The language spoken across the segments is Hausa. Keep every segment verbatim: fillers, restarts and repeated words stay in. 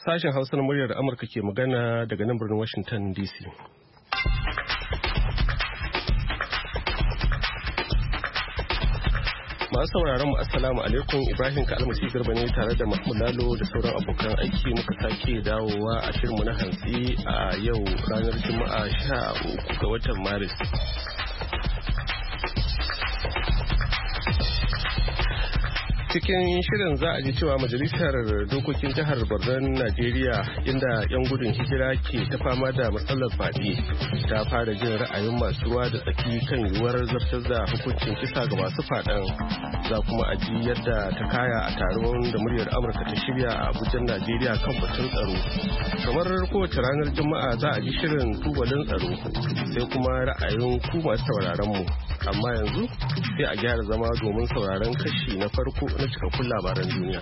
Sashen Hausa na muryar Amurka ke magana daga nan birnin Washington D C. Masu sauraron mu assalamu alaikum, Ibrahim Kalmasi Garba ne tare da Mahmud Lalo da sauran abokan aiki muka sake dawowa a shirinmu na hantsi a yau ranar Juma'a sha uku ga watan Maris. Cikin shirin za a ji cewa majalisar dokokin jihar Borno Najeriya, inda 'yan gudun hijira ke ta fama da matsalar fadi, ta fara jin ra'ayin masu ruwa da tsaki kan yiwuwar zartar da hukuncin kisa ga masu fadan. Za kuma a ji yadda ta kaya a taron da muryar Amurka ta shirya a Abuja, Najeriya kan batun tsaro. Kamar kowace ranar Juma'a za a ji shirin tubalin tsaro, sai kuma ra'ayin ku masu sauraron mu. Amma yanzu sai a gyara zama domin sauraron kashi na farko na cikakkun labaran duniya.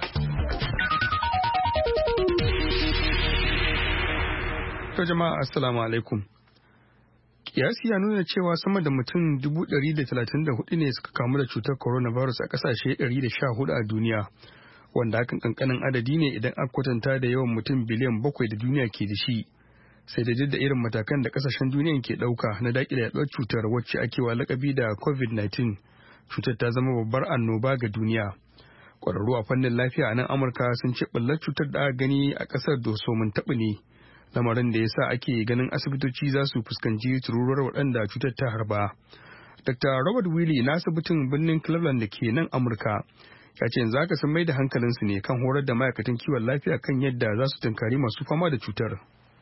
To jama'a assalamu alaikum. Kiyasi ya nuna cewa sama da mutum dubu ɗari da talatin da hudu ne suka kamu da cutar coronavirus a ƙasashe ɗari da sha hudu a duniya, wanda hakan kankanin adadi ne idan aka kwatanta da yawan mutum biliyan bakwai da duniya ke da shi. Sai da jidda irin matakan da kasashen duniya ke ɗauka na daƙile yaɗuwar cutar wacce ake wa lakabi da covid nineteen, cutar ta zama babbar annoba ga duniya. Ƙwararru a fannin lafiya a nan Amurka sun ce ɓullar cutar da aka gani a ƙasar dosomin taɓu ne, lamarin da ya sa ake ganin asibitoci za su fuskanci tururuwar waɗanda cutar ta harba. Dokta Robert Willie na asibitin birnin Cleveland da ke nan Amurka ya ce yanzu haka sun mai da hankalinsu ne kan horar da ma'aikatan kiwon lafiya kan yadda za su tunkari masu fama da cutar.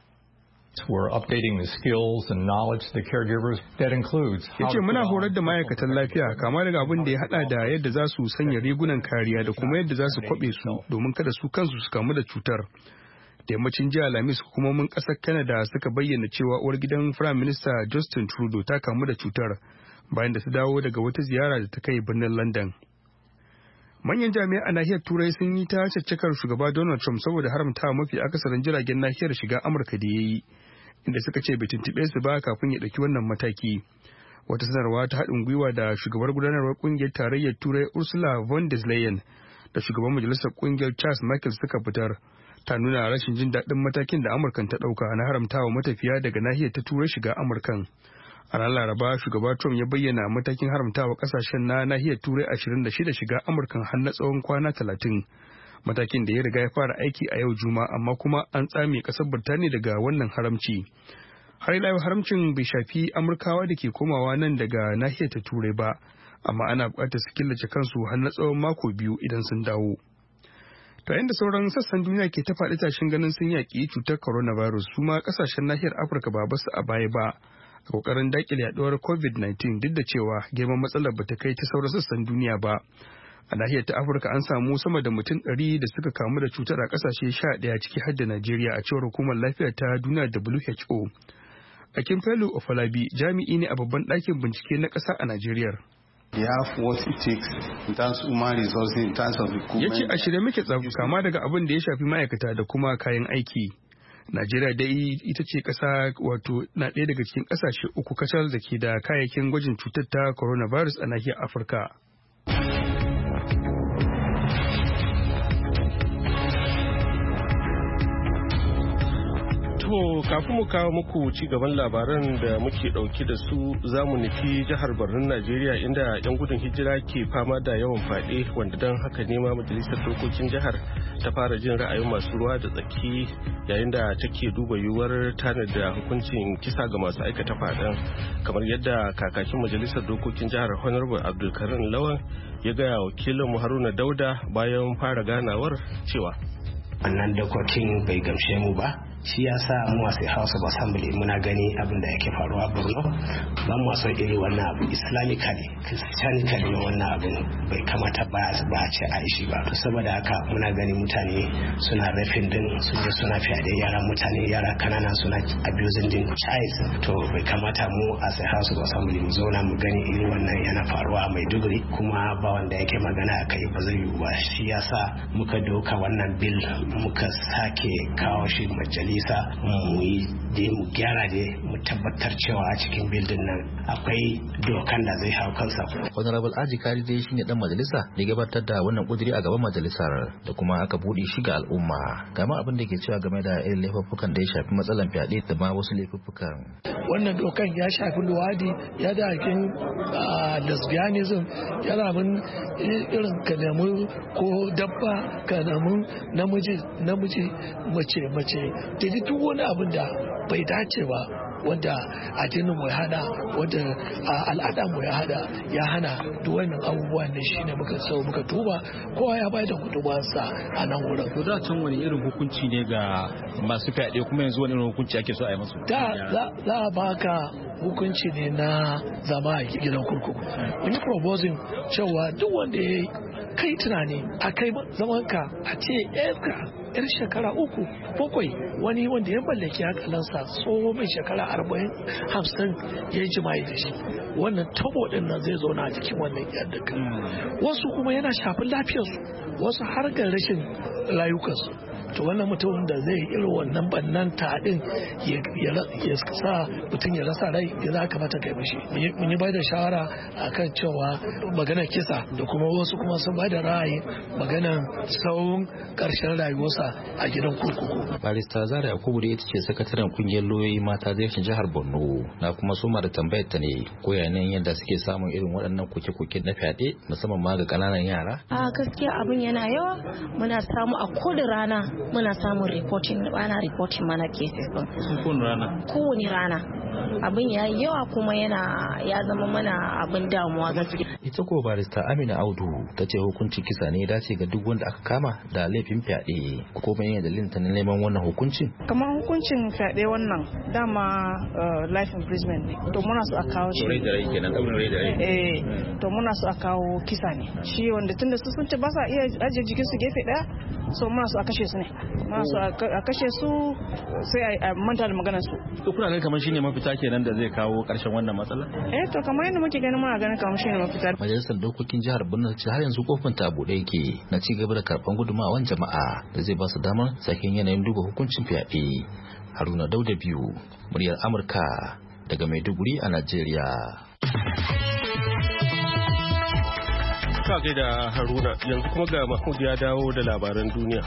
We're updating the skills and knowledge of the caregivers. That includes yace muna horar da ma'aikatan lafiya kama daga abin da ya hada da yadda za su sanya rigunan kariya da kuma yadda za su kwabe su domin kada su kansu su kamu da cutar. Da yammacin jiya Alhamis, hukumomin kasar Canada suka bayyana cewa uwar gidan Prime Minister Justin Trudeau ta kamu da cutar bayan da ta dawo daga wata ziyara da ta kai birnin London. Manyan jami'ai a nahiyar Turai sun yi ta caccakar shugaba Donald Trump saboda haramta mafi akasarin jiragen nahiyar shiga Amurka da ya yi, inda suka ce bai tuntuɓe su ba kafin ya ɗauki wannan mataki. Wata sanarwa ta haɗin gwiwa da shugabar gudanarwar ƙungiyar tarayyar Turai Ursula von der Leyen da shugaban majalisar ƙungiyar Charles Michael suka fitar ta nuna rashin jin daɗin matakin da Amurkan ta ɗauka na haramtawa matafiya daga nahiyar ta Turai shiga Amurkan. A ranar Laraba, shugaba Trump ya bayyana matakin haramtawa kasashen na nahiyar Turai ashirin da shida shiga Amurkan har na tsawon kwana talatin. Matakin da ya riga ya fara aiki a yau Juma'a, amma kuma an tsame kasar Birtaniya daga wannan haramci. Har ila haramcin bai shafi Amurkawa da ke komawa nan daga nahiyar ta Turai ba, amma ana buƙatar su killace kansu har na tsawon mako biyu idan sun dawo. Ta yanda sauran sassan duniya ke ta faɗi tashin ganin sun yaƙi cutar coronavirus, su ma ƙasashen nahiyar Afirka ba basu a baya ba. A kokarin dakile yaduwar covid nineteen, duk da cewa girman matsalar bata kai ta sauran sassan duniya ba. A nahiyar ta Afirka an samu sama da mutum ɗari da suka kamu da cutar a ƙasashe sha ɗaya ciki har da Najeriya, a cewar hukumar lafiya ta duniya W H O. Akinfelu Ofalabi jami'i ne a babban ɗakin bincike na ƙasa a Najeriya. Ya ce a shirye muke tsaf kama daga abin da ya shafi ma'aikata da kuma kayan aiki. Najeriya dai ita ce ƙasa wato na ɗaya daga cikin ƙasashe uku kacal da ke da kayayyakin gwajin cutar ta coronavirus a nahiyar Afirka. To kafin mu kawo muku ci gaban labaran da muke ɗauki da su, za mu nufi jihar Borno Najeriya, inda 'yan gudun hijira ke fama da yawan faɗe, wanda don haka nema majalisar dokokin jihar ta fara jin ra'ayin masu ruwa da tsaki yayin da take duba yiwuwar tanada hukuncin kisa ga masu aikata faɗen, kamar yadda kakakin majalisar dokokin jihar Honorable Abdulkarim Lawan ya gaya wakilin Haruna Dauda bayan fara ganawar cewa wannan dokokin bai gamshe mu ba, shi ya sa mu a House of Assembly muna gani abin da yake faruwa a Borno. Ban mu so iri wannan abu Islamically, Christianically na wannan abin bai kamata ba ba a ce a yi shi ba. To saboda haka muna gani mutane suna rafin din, sun je suna fyaɗe yara, mutane yara kanana suna abusing din child. To bai kamata mu a House of Assembly mu zauna mu gani iri wannan yana faruwa a Maiduguri, kuma ba wanda yake magana a kai, ba zai yiwu ba. Shi ya sa muka doka wannan bill muka sake kawo shi majalisa majalisa mu yi da mu gyara da mu tabbatar cewa a cikin bildin nan akwai dokan da zai hau kansa. Honorable Aji Kari dai shine dan majalisa da gabatar da wannan kudiri a gaban majalisar da kuma aka bude shi ga al'umma. Gama abin da ke cewa game da irin laifuffukan da ya shafi matsalan fyaɗe da ma wasu laifuffukan. Wannan dokan ya shafi luwadi, ya da hakin lesbianism, yana mun irin kalamu ko dabba kalamun namiji namiji mace mace da duk wani abin da bai dace ba wanda addinin mu ya hada wanda al'ada mu ya hada ya hana duk wannan abubuwan ne shine muka so muka tuba kowa ya bayar da gudunmawarsa a nan wurin. To da can wani irin hukunci ne ga masu fyaɗe kuma yanzu wani irin hukunci ake so a yi musu? Da za a baka hukunci ne na zama a gidan kurkuku. Mun yi proposing cewa duk wanda ya kai tunani a kai zamanka a ce yarka yar shekara uku bakwai wani wanda ya mallaki hankalinsa tsoho mai shekara arba'in hamsin ya yi jima'i da shi wannan tabo din nan zai zauna a jikin wannan yar da kai wasu kuma yana shafin lafiyarsu wasu har ga rashin rayukansu to wannan mutum da zai irin wannan bannan taɗin ya sa mutum ya rasa rai ya za kamata kai mishi mun yi bai da shawara akan cewa maganar kisa da kuma wasu kuma sun bai da ra'ayi maganar tsawon karshen rayuwarsa a gidan kurkuku. Barista Zara Yakubu da ita ce sakataren kungiyar lauyoyi mata zai jihar Borno na kuma soma da tambayar ta ne ko yanayin yadda suke samun irin waɗannan koke-koke na fyaɗe musamman ma ga ƙananan yara. A gaskiya abin yana yawa muna samu a kodin rana muna samun reporting ana reporting mana cases din kowane rana kowane rana abin ya yi yawa kuma yana ya zama mana abin damuwa gaskiya. Ita ko barista Amina Audu ta ce hukuncin kisa ne ya dace ga duk wanda aka kama da laifin fyaɗe ko kuma yana dalilin ta neman wannan hukuncin. Kamar hukuncin fyaɗe wannan dama life imprisonment ne to muna so a kawo shi rai da rai kenan daurin rai da rai eh to muna so a kawo kisa ne shi wanda tunda su sun ce ba sa iya ajiye jikin su gefe daya so muna so a kashe su ne muna so a kashe su sai a manta da maganar su. To kuna ganin kamar shine mafita kenan da zai kawo karshen wannan matsala? Eh to kamar yadda muke ganin muna ganin kamar shine mafita. Majalisar dokokin jihar Borno ce har yanzu kofin ta bude yake na ci gaba da karban gudunmawan jama'a da zai ba su damar sakin yanayin duba hukuncin fyaɗe. Haruna Dauda biyu muryar Amurka daga Maiduguri a Najeriya. Ka da Haruna yanzu kuma ga Mahmud ya dawo da labaran duniya.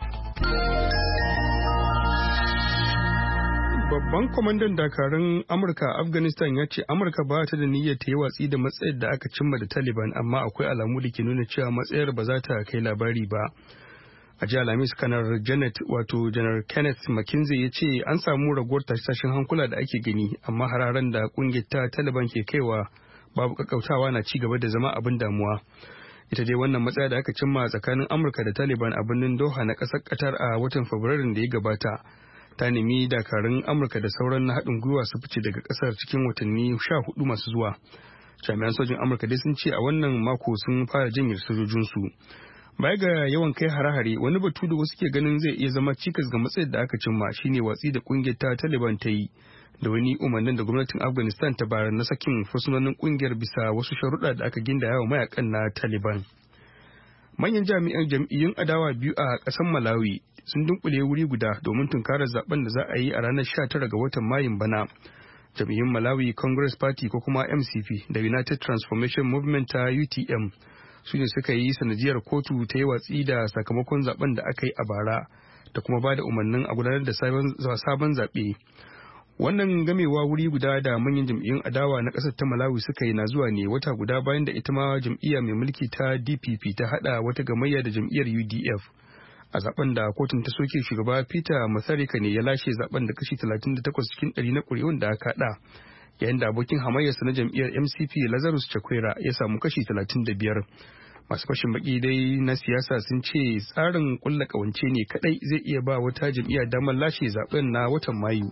Babban kwamandan dakarun Amurka a Afghanistan ya ce Amurka ba ta da niyyar ta yi watsi da matsayar da aka cimma da Taliban amma akwai alamu da ke nuna cewa matsayar ba za ta kai labari ba. A jiya Alhamis kanar Janet wato Janar Kenneth McKinsey ya ce an samu raguwar tashin hankula da ake gani amma hararen da kungiyar ta Taliban ke kaiwa babu kakkautawa na ci gaba da zama abin damuwa. Ita dai wannan matsaya da aka cimma tsakanin Amurka da Taliban a birnin Doha na ƙasar Qatar a watan Fabrairun da ya gabata. Ta nemi dakarun Amurka da sauran na haɗin gwiwa su fice daga ƙasar cikin watanni sha hudu masu zuwa. Jami'an sojin Amurka dai sun ce a wannan mako sun fara jinyar sojojinsu. Baya ga yawan kai hare-hare wani batu da wasu ke ganin zai iya zama cikas ga matsayar da aka cimma shine watsi da kungiyar ta Taliban ta yi da wani umarnin da gwamnatin Afghanistan ta bayar na sakin fursunonin kungiyar bisa wasu sharuɗa da aka gindaya wa mayakan na Taliban. Manyan jami'an jam'iyyun adawa biyu a ƙasar Malawi sun dunkule wuri guda domin tunkarar zaben da za a yi a ranar sha tara ga watan Mayun bana. Jam'iyyun Malawi Congress Party ko kuma M C P da United Transformation Movement ta U T M su ne suka yi sanadiyar kotu ta yi watsi da sakamakon zaben da aka yi a bara da kuma ba da umarnin a gudanar da sabon zaɓe. Wannan gamewa wuri guda da manyan jam'iyyun adawa na ƙasar ta Malawi suka yi na zuwa ne wata guda bayan da ita ma jam'iyya mai mulki ta D P P ta haɗa wata gamayya da jam'iyyar U D F. A zaben da kotun ta soke shugaba Peter Mutharika ne ya lashe zaben da kashi talatin da takwas cikin ɗari na ƙuri'un da aka haɗa. Yayin da abokin hamayyarsa na jam'iyyar M C P Lazarus Chakwera ya samu kashi talatin da biyar. Masu fashin baki dai na siyasa sun ce tsarin kulla kawance ne kadai zai iya ba wata jam'iyya damar lashe zaben na watan Mayu.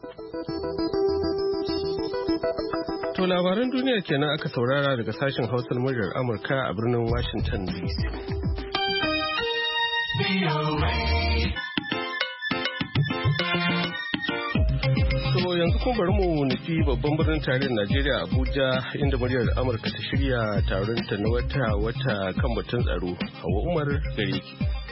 To labaran duniya kenan aka saurara daga sashen Hausar muryar Amurka a birnin Washington D C. yanzu kuma bari mu nufi babban birnin tarihin Najeriya Abuja inda muryar Amurka ta shirya taron ta na wata-wata kan batun tsaro. Hawa Umar gare ki.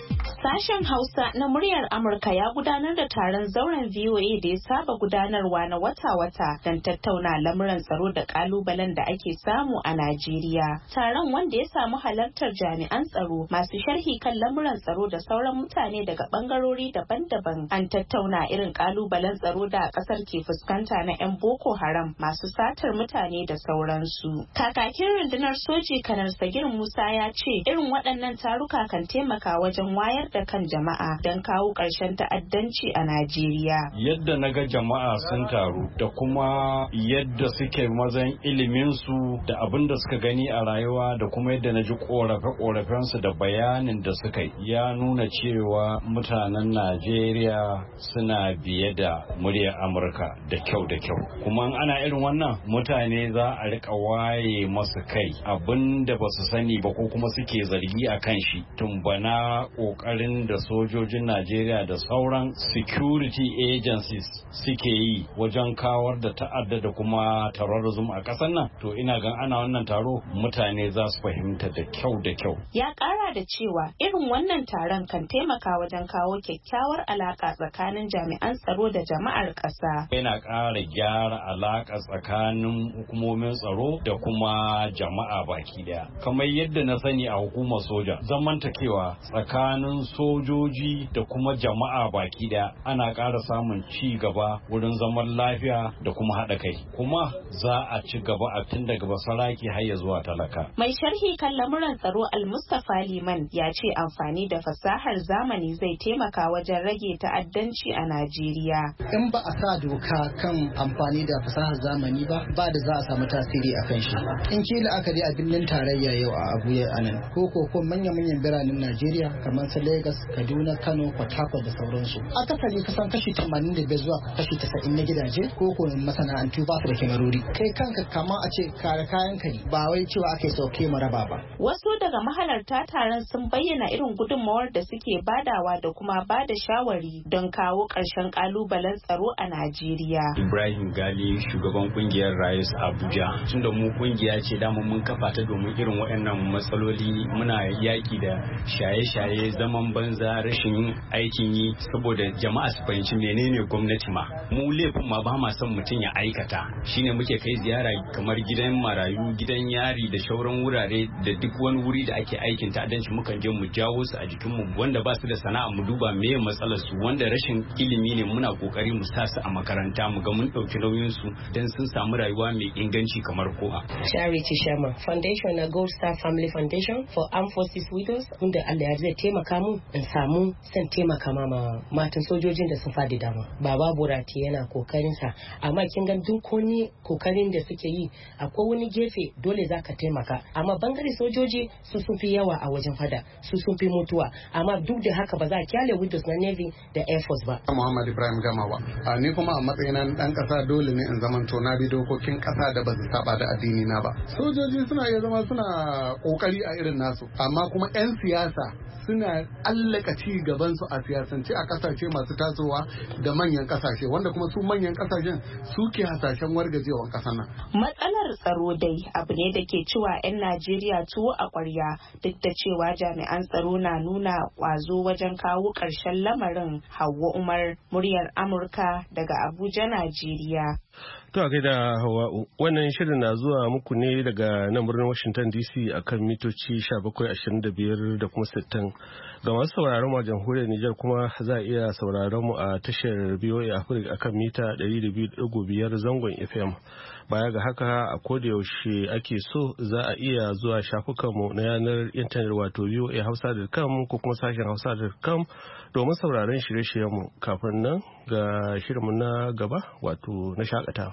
Sashen Hausa na muryar Amurka ya gudanar da taron zauren V O A da ya saba gudanarwa na wata-wata don tattauna lamuran tsaro da kalubalen da ake samu a Najeriya. Taron wanda ya samu halartar jami'an tsaro, masu sharhi kan lamuran tsaro da sauran mutane daga bangarori daban-daban. An tattauna irin kalubalen tsaro da kasar ke fuskanta na 'yan Boko Haram, masu satar mutane da sauransu. Kakakin rundunar soji Kanar Sagir Musa ya ce irin waɗannan taruka kan taimaka wajen wayar da kan jama'a don kawo ƙarshen ta'addanci a Najeriya. Yadda na ga jama'a sun taru da kuma yadda suke mazan iliminsu da abin da suka gani a rayuwa da kuma yadda na ji ƙorafe-ƙorafensu da bayanin da suka yi ya nuna cewa mutanen Najeriya suna biye da muryar Amurka da kyau da kyau. Kuma ana irin wannan mutane za a rika waye masu kai abin da ba su sani ba ko kuma suke zargi a kan shi tumbana ƙoƙarin da sojojin Najeriya da sauran security agencies suke yi wajen kawar da ta'adda da kuma terrorism a ƙasar nan, to ina gan ana wannan taro mutane za su fahimta da kyau da kyau. Ya ƙara da cewa irin wannan taron kan taimaka wajen kawo kyakkyawar alaƙa tsakanin jami'an tsaro da jama'ar ƙasa. Yana ƙara gyara alaƙa tsakanin hukumomin tsaro da kuma jama'a baki daya. Kamar yadda na sani a hukumar soja, zamantakewa tsakanin sojoji da kuma jama'a baki daya ana ƙara samun ci gaba wurin zaman lafiya da kuma haɗa kai, kuma za a ci gaba a tun daga basaraki har ya zuwa talaka. Mai sharhi kan lamuran tsaro Al-Mustafa Liman ya ce amfani da fasahar zamani zai taimaka wajen rage ta'addanci a Najeriya. In ba a sa doka kan amfani da fasahar zamani ba, ba da za a samu tasiri a kan shi. In kila aka je a birnin tarayya yau a Abuja anan, ko ko ko manya-manyan biranen Najeriya kamar su Lagos, Kaduna, Kano, Port Harcourt da sauransu. Akasari kusan kashi tamanin da biyar zuwa kashi tasa'in na gidaje ko ko masana'antu ba su da kyamarori. Kai kanka kama a ce kare kayan ka ne, ba wai cewa ake sauke maraba ba. Wasu daga mahalarta taron sun bayyana irin gudunmawar da suke badawa da kuma ba da shawari don kawo ƙarshen ƙalubalen tsaro a Najeriya. Ibrahim Gali, shugaban kungiyar Rayus Abuja. Tunda mu kungiya ce dama mun kafa ta domin irin waɗannan matsaloli, muna yaki da shaye-shaye, zaman banza, rashin aikin yi, saboda jama'a su fahimci menene gwamnati ma. Mu laifin ma ba ma son mutum ya aikata. Shine muke kai ziyara kamar gidan marayu, gidan yari da shauran wurare da duk wani wuri da ake aikin ta'addanci mukan je mu jawo su a jikin mu, wanda ba su da sana'a mu duba meye matsalar su, wanda rashin ilimi ne muna kokari mu sa su a makaranta mu ga mun dauki nauyin su dan sun samu rayuwa mai inganci kamar kowa. Charity Sharma Foundation na Gold Star Family Foundation for Armed Forces Widows, inda Allah ya zai taimaka mu in samu san taimaka ma matan sojojin da sun fadi dama. Baba Burati yana kokarin sa, amma kin ga duk wani kokarin da suke yi akwai wani gefe dole zaka taimaka, amma bangare sojoji su sun fi yawa a wajen fada, su sun fi mutuwa, amma duk da haka ba za a kyale widows na Navy da Air Force ba. Muhammad Ibrahim Gamawa, a ni kuma a matsayin dan kasa dole ne in zaman to na bi dokokin kasa da ba su saba da addini na ba. Sojoji suna iya zama suna kokari a irin nasu, amma kuma 'yan siyasa suna allaka ci gaban su a siyasance a kasashe masu tasowa da manyan kasashe, wanda kuma su manyan kasashen suke hasashen wargajewan kasar nan. Matsalar tsaro dai abu ne da ke cewa 'yan Najeriya tuwo a ƙwarya, duk da cewa jami'an tsaro na nuna ƙwazo wajen kawo ƙarshen lamarin. Hauwa Umar, muryar Amurka daga Abuja, Najeriya. To a gaida Hawa'u, wannan shirin na zuwa muku ne daga nan birnin Washington D C akan mitoci17, ashirin da biyar da kuma sittin. Ga masu sauraron mu a jamhuriyar Nijar kuma za a iya sauraron mu a tashar B O A Africa akan mita ɗari da biyu da ɗigo biyar zangon F M. Baya ga haka a koda yaushe ake so za a iya zuwa shafukanmu na yanar intanet wato v o a hausa dot com ko kuma sashen hausa dot com domin sauraron shirye-shiryenmu. Kafin nan ga shirinmu na gaba wato na shakatawa.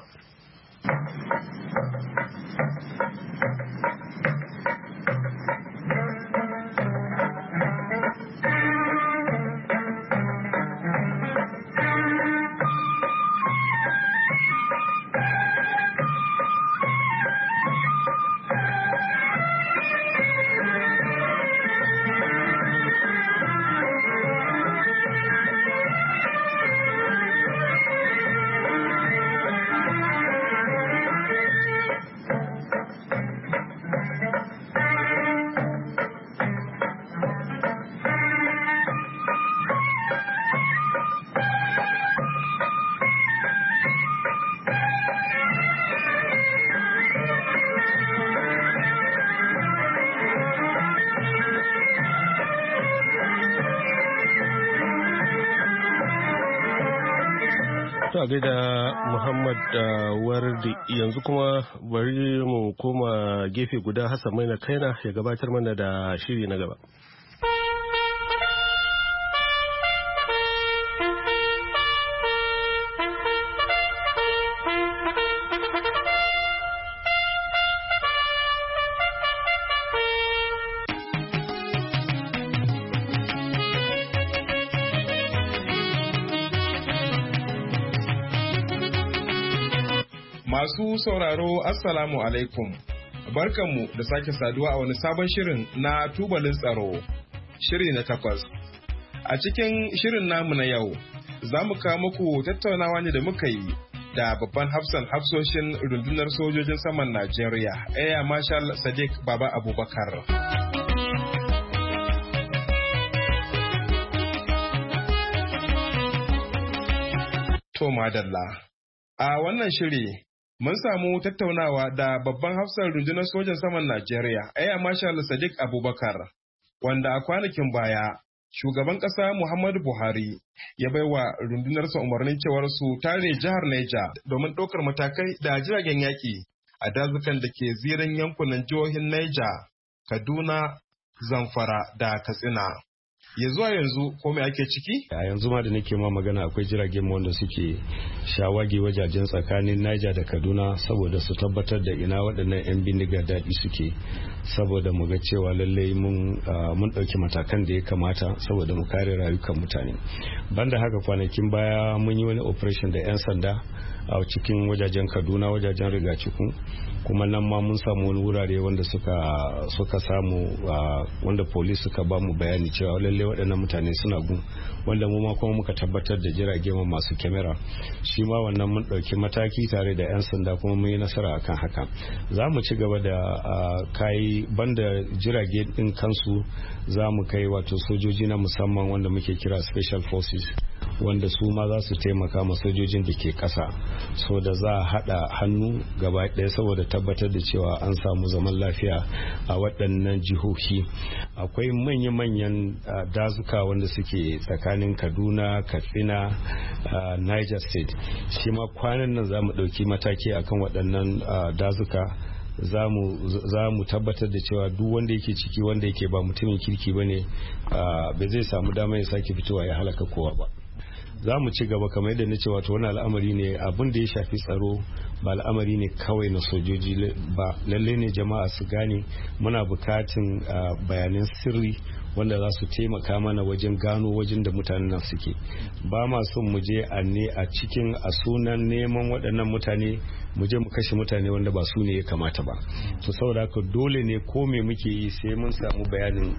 To gaida Muhammad Wardi, yanzu kuma bari mu koma gefe guda Hassan Maina Kaina ya gabatar mana da shiri na gaba. Masu sauraro Assalamu alaikum, barkanmu da sake saduwa a wani sabon shirin na tubalin tsaro, shiri na takwas. A cikin shirin namu na yau, za mu kawo muku tattaunawa ne da muka yi da babban hafsan hafsoshin rundunar sojojin saman Najeriya, Air Marshal Sadiq Baba Abubakar. To madalla, a wannan shiri mun samu tattaunawa da babban hafsan rundunar sojan saman Najeriya, Air Marshal Sadiq Abubakar, wanda a kwanakin baya shugaban ƙasa Muhammadu Buhari ya baiwa rundunarsa umarnin cewar su tare jihar Niger domin ɗaukar matakai da jiragen yaƙi a dazukan da ke zirin yankunan jihohin Niger, Kaduna, Zamfara da Katsina. Ya zuwa yanzu ko me ake ciki? A yanzu ma da nake ma magana akwai jiragen wanda suke shawagi wajajen tsakanin Niger da Kaduna saboda su tabbatar da ina waɗannan 'yan bindiga daɗi suke, saboda mu ga cewa lallai mun mun ɗauki matakan da ya kamata saboda mu kare rayukan mutane. Banda haka kwanakin baya mun yi wani operation da 'yan sanda a cikin wajajen Kaduna, wajajen Rigacikun, kuma nan ma mun samu wani wurare wanda suka suka samu wanda police suka ba mu bayani cewa lallai waɗannan mutane suna gun, wanda mu ma kuma muka tabbatar da jirage masu kyamara. Shi ma wannan mun ɗauki mataki tare da 'yan sanda kuma mun yi nasara akan haka. Za mu ci gaba da kai banda jirage ɗin kansu, za mu kai wato sojoji na musamman wanda muke kira special forces, wanda su ma za su taimaka ma sojojin da ke ƙasa, so da za a haɗa hannu gaba ɗaya saboda tabbatar da cewa an samu zaman lafiya a waɗannan jihohi. Akwai manya-manyan dazuka wanda suke tsakanin Kaduna, Katsina, Niger State. Shi ma kwanan nan za mu ɗauki mataki akan waɗannan dazuka. za mu tabbatar da cewa duk wanda yake ciki wanda yake ba mutumin kirki ba ne ba zai samu dama ya sake fitowa ya halaka kowa ba. Za mu ci gaba kamar yadda na ce, wato wani al'amari ne abin da ya shafi tsaro, ba al'amari ne kawai na sojoji ba, lalle ne jama'a su gane muna bukatun bayanan sirri wanda za su taimaka mana wajen gano wajen da mutanen nan suke. Ba ma son mu je a ne a cikin a sunan neman waɗannan mutane mu je mu kashe mutane wanda ba su ne ya kamata ba. To saboda haka dole ne ko me muke yi sai mun samu bayanin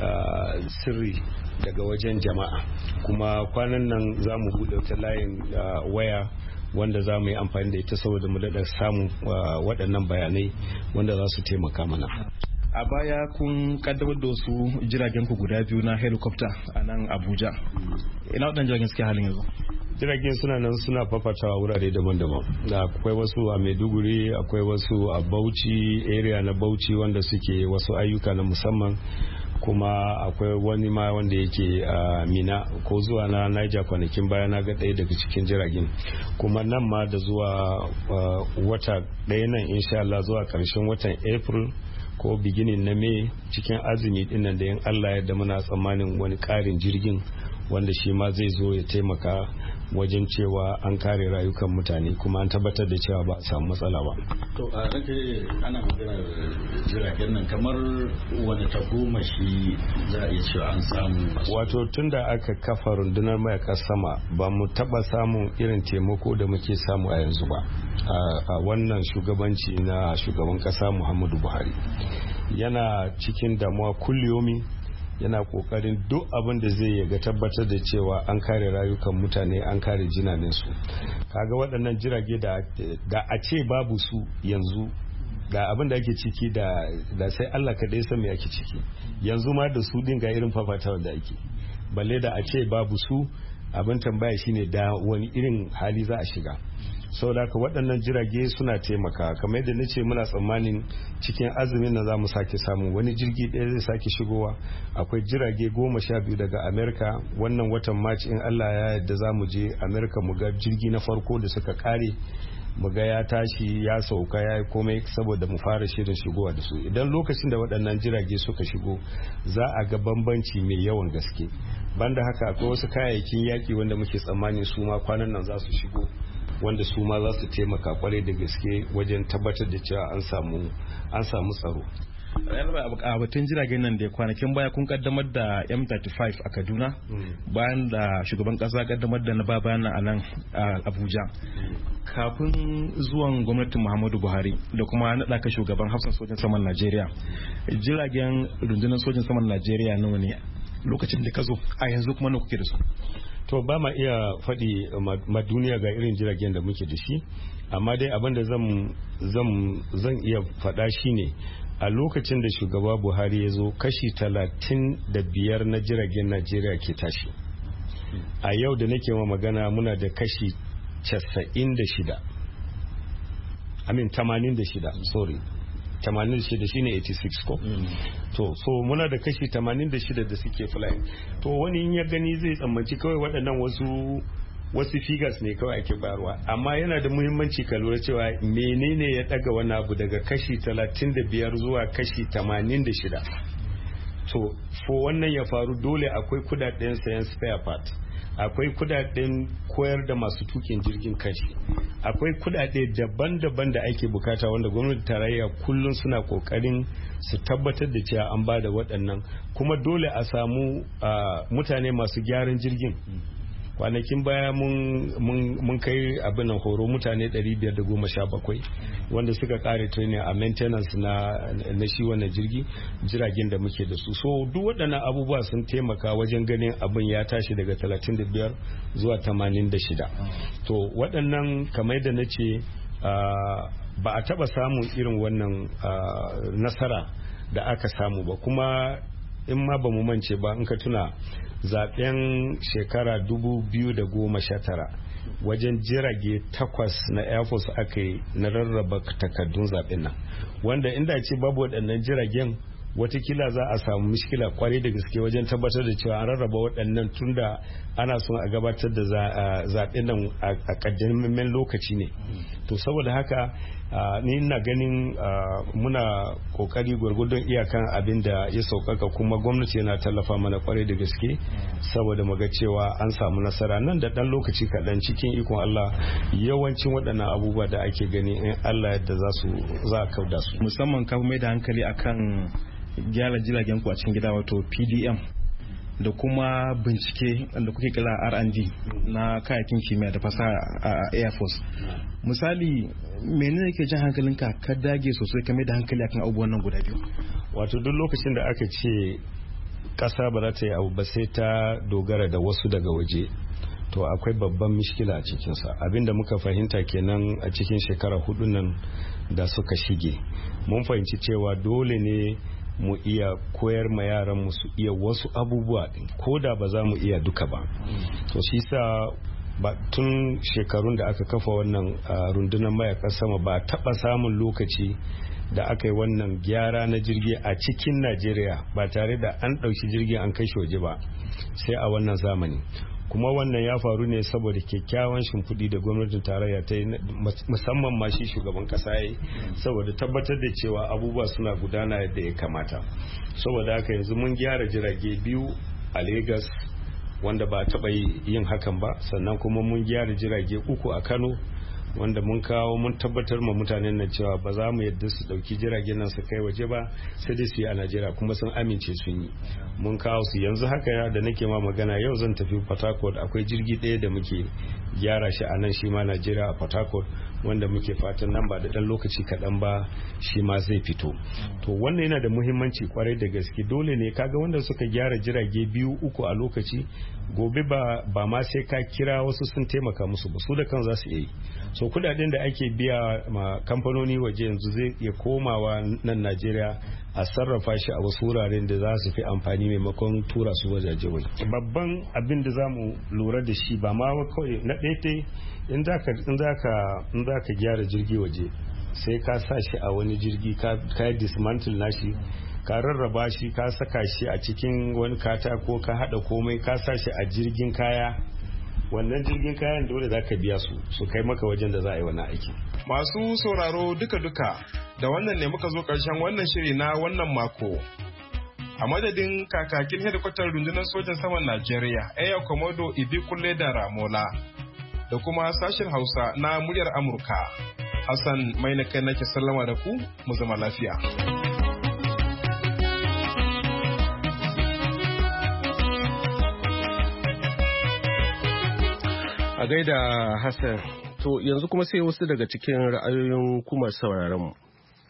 sirri daga wajen jama'a. Kuma kwanan nan za mu buɗe wata layin waya wanda za mu yi amfani da ita saboda mu daɗa samun waɗannan bayanai wanda za su taimaka mana. A baya kun kaddamar da wasu jiragen ku guda biyu na helicopter a nan Abuja. Ina waɗannan jiragen suke halin yanzu? Jiragen suna nan suna fafatawa wurare daban-daban. Akwai wasu a Maiduguri, akwai wasu a Bauchi, area na Bauchi wanda suke wasu ayyuka na musamman. Kuma akwai wani ma wanda yake a Mina, ko zuwa na Niger kwanakin baya na ga ɗaya daga cikin jiragen. Kuma nan ma da zuwa wata ɗaya nan insha Allah zuwa ƙarshen watan April ko beginning na May cikin azumi dinnan da yin Allah yadda muna tsammanin wani ƙarin jirgin wanda shi ma zai zo ya taimaka wajen cewa an kare rayukan mutane kuma an tabbatar da cewa ba a samu matsala ba. To a rage ana maganar jiragen nan kamar wani tagomashi za a iya cewa an samu. Wato tun da aka kafa rundunar mayakan sama ba mu taba samun irin taimako da muke samu a yanzu ba a wannan shugabanci na shugaban kasa Muhammadu Buhari. Yana cikin damuwa kulliyomi, yana kokarin duk abin da zai ga tabbatar da cewa an kare rayukan mutane, an kare jinaninsu. Kaga waɗannan jirage da a ce babu su yanzu ga abin da ake ciki da sai Allah kaɗai san me ake ciki. Yanzu ma da su din ga irin fafatawa da ake, balle da a ce babu su, abin tambaya shine da wani irin hali za a shiga. saboda haka waɗannan jirage suna taimaka kamar yadda nace muna tsammanin cikin azumin nan za mu sake samu wani jirgi ɗaya zai sake shigowa. Akwai jirage goma sha biyu daga Amerika wannan watan Maci in Allah ya yarda za mu je Amerika mu ga jirgi na farko da suka kare mu ga ya tashi ya sauka ya yi komai saboda mu fara shirin shigowa da su. Idan lokacin da waɗannan jirage suka shigo za a ga bambanci mai yawan gaske. Banda haka akwai wasu kayayyakin yaƙi wanda muke tsammani su ma kwanan nan za su shigo wanda su ma za su taimaka kwarai da gaske wajen tabbatar da cewa an samu an samu tsaro. a batun jiragen nan da kwanakin baya kun kaddamar da M thirty-five a Kaduna bayan da shugaban kasa kaddamar da na bayan a nan a Abuja kafin zuwan gwamnatin Muhammadu Buhari da kuma naɗa ka shugaban hafsan sojin saman Najeriya. Jiragen rundunar sojin saman Najeriya nawa ne lokacin da ka zo a yanzu kuma nawa kuke da su? To ba ma iya faɗi ma duniya ga irin jiragen da muke da shi, amma dai abin da zan zan iya faɗa shine a lokacin da shugaba Buhari ya zo kashi talatin da biyar na jiragen Najeriya ke tashi. A yau da nake ma magana muna da kashi casa'in da shida amin tamanin da shida sorry tamanin da shida shine eighty-six ko to so muna da kashi tamanin da shida da suke flying. To wani in ya gani zai tsammanci kawai waɗannan wasu wasu figures ne kawai ake bayarwa, amma yana da muhimmanci ka lura cewa menene ya daga wani abu daga kashi talatin da biyar zuwa kashi tamanin da shida. To fo wannan ya faru dole akwai kudaden sayan spare part, akwai kudaden koyar da masu tukin jirgin kashi, akwai kudade daban-daban da ake bukata wanda gwamnati tarayya kullum suna kokarin su tabbatar da cewa an bada waɗannan, kuma dole a samu mutane masu gyaran jirgin. Kwanakin baya mun kai abin horo mutane ɗari biyar da goma sha bakwai wanda suka kare training a maintenance na na shi wannan jirgi jiragen da muke da su. So duk waɗannan abubuwa sun taimaka wajen ganin abin ya tashi daga talatin da biyar zuwa tamanin da shida. To waɗannan kamar da na ce ba a taɓa samun irin wannan nasara da aka samu ba, kuma in ma ba mu mance ba in ka tuna zaben shekara dubu biyu da goma sha tara wajen jirage takwas na Air Force aka yi na rarraba takardun zaben nan, wanda inda ce babu waɗannan jiragen watakila za a samu mishkila kwarai da gaske wajen tabbatar da cewa an rarraba waɗannan tunda ana son a gabatar da zaɓen nan a ƙaddamammen lokaci ne. To saboda haka ni ina ganin muna kokari gwargwadon iyakan abin da ya saukaka, kuma gwamnati yana tallafa mana kwarai da gaske saboda muga cewa an samu nasara nan da ɗan lokaci kaɗan cikin ikon Allah. Yawancin waɗannan abubuwa da ake gani in Allah yadda za su za a kauda su, musamman ka mai da hankali akan gyara jiragen ku a cikin gida wato P D M da kuma bincike da kuke kira R and D na kayakin kimiyya da fasaha a Air Force. Misali menene ke jan hankalinka ka dage sosai ka mai da hankali akan abubuwan nan guda biyu? Wato duk lokacin da aka ce ƙasa ba za ta yi abu ba sai ta dogara da wasu daga waje, to akwai babban mishkila a cikinsa. Abinda muka fahimta kenan a cikin shekara hudu nan da suka shige, mun fahimci cewa dole ne mu iya koyar ma yaran mu su iya wasu abubuwa din, ko da ba za mu iya duka ba. To shi sa ba tun shekarun da aka kafa wannan rundunar mayakan sama ba taba samun lokaci da aka yi wannan gyara na jirgi a cikin Najeriya ba tare da an ɗauki jirgi an kai shi waje ba sai a wannan zamani. Kuma wannan ya faru ne saboda kyakkyawan shimfiɗi da gwamnatin tarayya ta yi, musamman ma shi shugaban kasa ya yi, saboda tabbatar da cewa abubuwa suna gudana yadda ya kamata. Saboda haka yanzu mun gyara jirage biyu a Lagos wanda ba taɓa yin hakan ba, sannan kuma mun gyara jirage uku a Kano wanda mun kawo mun tabbatar ma mutanen nan cewa ba za mu yadda su dauki jiragen nan su kai waje ba, sai dai su yi a Najeriya, kuma sun amince sun yi. Mun kawo su yanzu haka da nake ma magana yau zan tafi Port Harcourt, akwai jirgi ɗaya da muke gyara shi a nan shi ma Najeriya a Port Harcourt, wanda muke fatan nan ba da ɗan lokaci kaɗan ba shi ma zai fito. To wannan yana da muhimmanci kwarai da gaske. Dole ne kaga wanda suka gyara jirage biyu uku a lokaci, gobe ba ba ma sai ka kira wasu sun taimaka musu ba, su da kan za su iya yi. So kudaden da ake biya ma kamfanoni waje yanzu zai iya komawa nan Najeriya a sarrafa shi a wasu wuraren da za su fi amfani maimakon tura su wajaje wai. Babban abin da za mu lura da shi ba ma kawai na ɗaya in za ka gyara jirgi waje sai ka sa shi a wani jirgi ka yi dismantle nashi ka rarraba shi ka saka shi a cikin wani katako ka hada komai ka sa shi a jirgin kaya. Wannan jirgin kayan dole za ka biya su su kai maka wajen da za a yi wani aiki. Masu sauraro duka-duka da wannan ne muka zo ƙarshen wannan shiri na wannan mako. A madadin kakakin hedikwatar rundunar sojan saman Najeriya, Air Commodore Ibikulle da Ramola, da kuma sashen Hausa na muryar Amurka, Hassan mai na kai nake sallama da ku, mu zama lafiya. A gaida Hassan, to yanzu kuma sai wasu daga cikin ra'ayoyin kuma sauraron mu.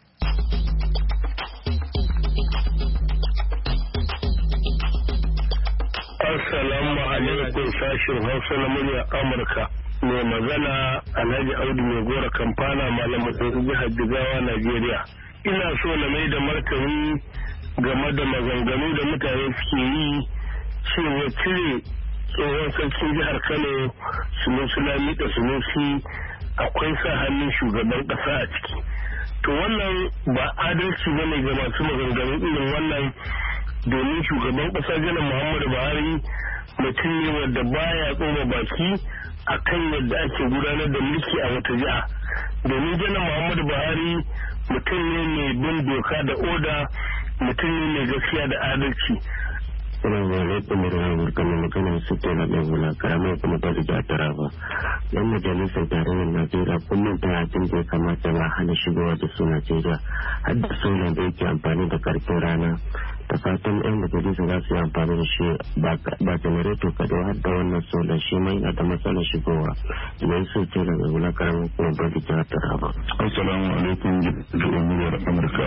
Assalamu alaikum sashin Hausa na murya Amurka. Mai magana Alhaji Audu mai gora Kamfana malamin jihar Jigawa Najeriya. Ina so na mai da martani game da maganganu da mutane suke yi cewa cire tsohon sarkin jihar Kano Sunusi Lamido Sunusi akwai sa hannun shugaban kasa a ciki. To wannan ba adalci bane ga masu maganganu irin wannan, domin shugaban kasa janar Muhammadu Buhari mutum ne wanda baya tsoma baki akan yadda ake gudanar da mulki a wata jiha. Domin janar Muhammadu Buhari mutum ne mai bin doka da oda, mutum ne mai gaskiya da adalci. Ina zai zai kuma da wani kama maganin su ke na ɗan wula karamar kuma ta da tara ba. Yan majalisar tarayyar Najeriya kullum ta yakin da ya kamata ba hana shigowa da su Najeriya. Har da sola da yake amfani da karfin rana. Da fatan yan majalisa za su yi amfani da shi ba janareto kadai har da wannan sola shi mai yana da matsalar shigowa. Idan su ce da wula karamar kuma ba da tara ba. Assalamu alaikum da muryar Amurka.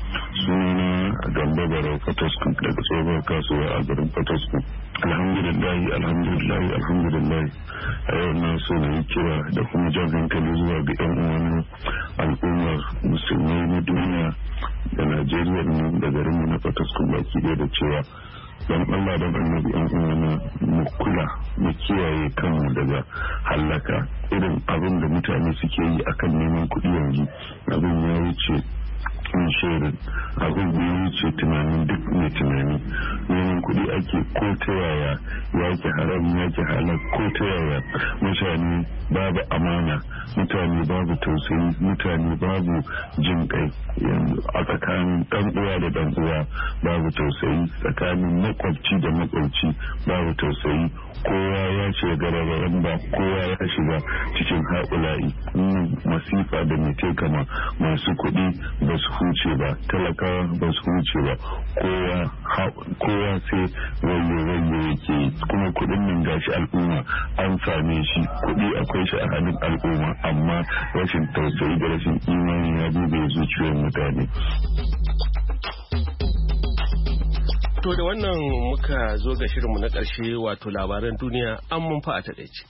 Sunana Gambo Barau Fataskun daga tsohon kasuwa a garin Fataskun. Alhamdulillah, alhamdulillah, alhamdulillah. A yau na so na yi kira da kuma jan hankali zuwa ga yan uwan al'ummar musulmai na duniya da Najeriya ne da garinmu na Fataskun baki ɗaya da cewa don Allah don annabi yan uwana mu kula mu kiyaye kanmu daga hallaka. Irin abin da mutane suke yi akan neman kuɗi yanzu abin ya wuce in shirin abin da ya wuce tunanin duk mai tunani. Neman kuɗi ake ko ta yaya, yaki haram yaki halak ko ta yaya. Mutane babu amana, mutane babu tausayi, mutane babu jin kai a tsakanin ɗan uwa da ɗan uwa, babu tausayi tsakanin makwabci da makwabci, babu tausayi. Kowa ya ce garabaran ba, kowa ya shiga cikin haƙula'i. Masifa da mai kama masu kuɗi ba su huce ba, talakawa ba su huce ba, kowa sai wayo wayo yake. Kuma kuɗin nan gashi al'umma an same shi, kuɗi akwai shi a hannun al'umma, amma rashin tausayi da rashin imani ya bude zuciyar mutane. To da wannan muka zo ga shirinmu na ƙarshe, wato labaran duniya an mun fa a taƙaice.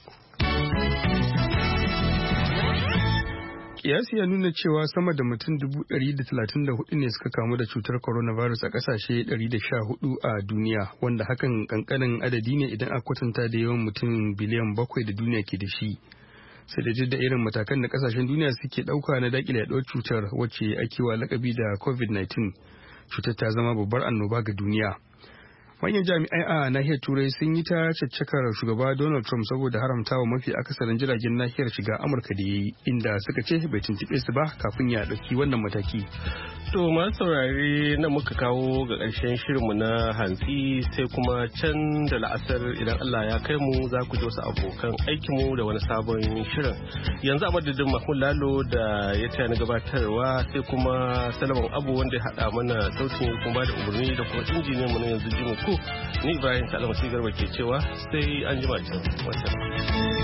Kiyasi ya nuna cewa sama da mutum dubu ɗari da talatin da hudu ne suka kamu da cutar coronavirus a ƙasashe ɗari da sha hudu a duniya, wanda hakan ƙanƙanin adadi ne idan aka kwatanta da yawan mutum biliyan bakwai da duniya ke da shi. Sai da jidda irin matakan da ƙasashen duniya suke ɗauka na daƙile yaɗuwar cutar wacce ake wa lakabi da covid nineteen. Cutar ta zama babbar annoba ga duniya. Manyan jami'ai a nahiyar Turai sun yi ta caccakar shugaba Donald Trump saboda haramtawa mafi akasarin jiragen nahiyar shiga Amurka da ya yi, inda suka ce bai tuntuɓe su ba kafin ya ɗauki wannan mataki. To masu saurare na muka kawo ga ƙarshen shirinmu na hantsi, sai kuma can da la'asar idan Allah ya kai mu za ku ji wasu abokan aikinmu da wani sabon shirin. Yanzu a madadin Mahmud Lalo da ya taya na gabatarwa, sai kuma Salaman Abu wanda ya haɗa mana sautin kuma da umarni da kuma injiniyan mu na yanzu Jimu Ku. Ni Ibrahim Kalama Garba ke cewa sai an jima can wata.